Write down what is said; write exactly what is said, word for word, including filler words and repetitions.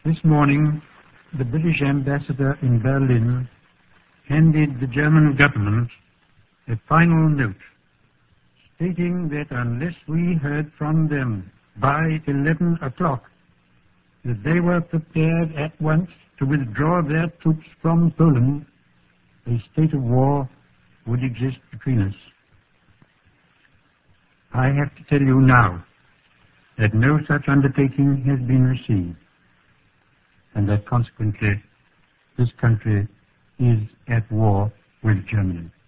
This morning, the British ambassador in Berlin handed the German government a final note stating that unless we heard from them by eleven o'clock that they were prepared at once to withdraw their troops from Poland, a state of war would exist between us. I have to tell you now that no such undertaking has been received, and that consequently this country is at war with Germany.